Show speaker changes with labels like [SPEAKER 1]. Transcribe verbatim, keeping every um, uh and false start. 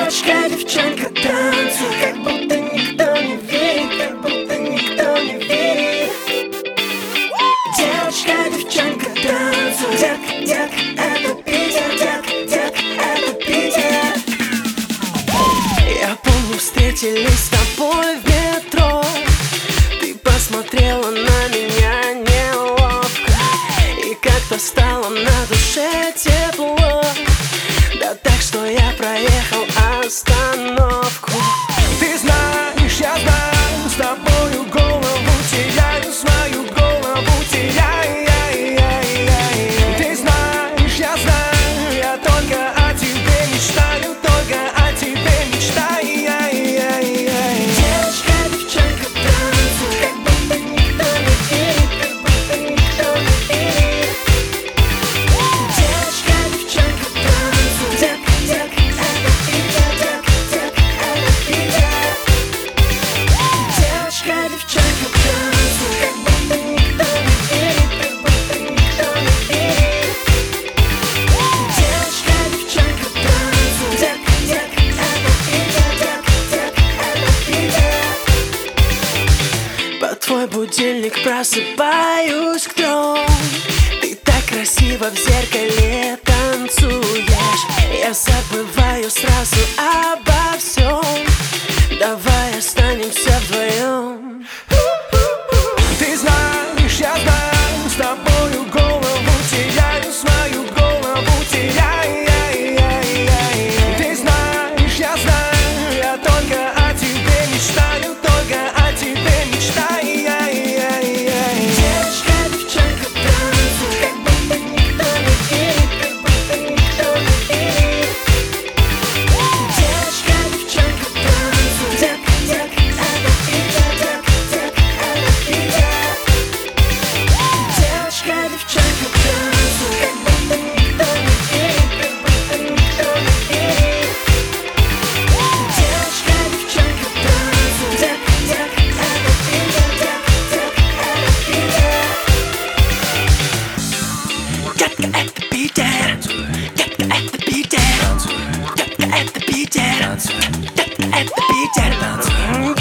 [SPEAKER 1] Девочка, девчонка, танцуй, как будто никто не верит, как будто никто не верит. Девочка, девчонка, танцуй, детка, детка, это Питер, детка, детка, это Питер.
[SPEAKER 2] Я помню, встретились с тобой в метро. Ты посмотрела на меня неловко, и как-то стало на душе тепло. Да так, что я проехал остановку.
[SPEAKER 3] Ты знаешь, я знаю, с тобою голову теряю, свою голову теряю. Ты знаешь, я знаю, я только о тебе мечтаю, только о тебе мечтаю.
[SPEAKER 1] Девочка, девчонка, танцуй, как будто никто не верит, как будто никто не верит. Девочка, девчонка, танцуй, детка, детка, это Питер, детка, детка, это Питер. Девочка, девчонка, танцуй, как будто никто не верит, как будто никто не верит. Девочка, девчонка, танцуй, детка, детка, это Питер, детка, детка, это Питер.
[SPEAKER 2] Под твой будильник просыпаюсь к трем. Ты так красиво в зеркале танцуешь. Я забываю сразу обо всем. Давай останемся вдвоем.
[SPEAKER 3] Ты знаешь, я знаю, с тобою голову теряю, свою голову теряю. Ты знаешь, я знаю, я только о тебе мечтаю, только о тебе мечтаю.
[SPEAKER 1] Девочка, девчонка, танцуй, как будто никто не верит, как будто никто не верит. Девочка, девчонка, танцуй, детка, детка, это Питер, детка, детка, это Питер. Девочка, девчонка, танцуй, как будто никто не верит, как будто никто не верит. Девочка, девчонка, танцуй, детка, детка, это Питер, детка, детка, это Питер.
[SPEAKER 2] Детка, это Питер. Детка, это Питер. Детка, это Питер. Детка, это Питер.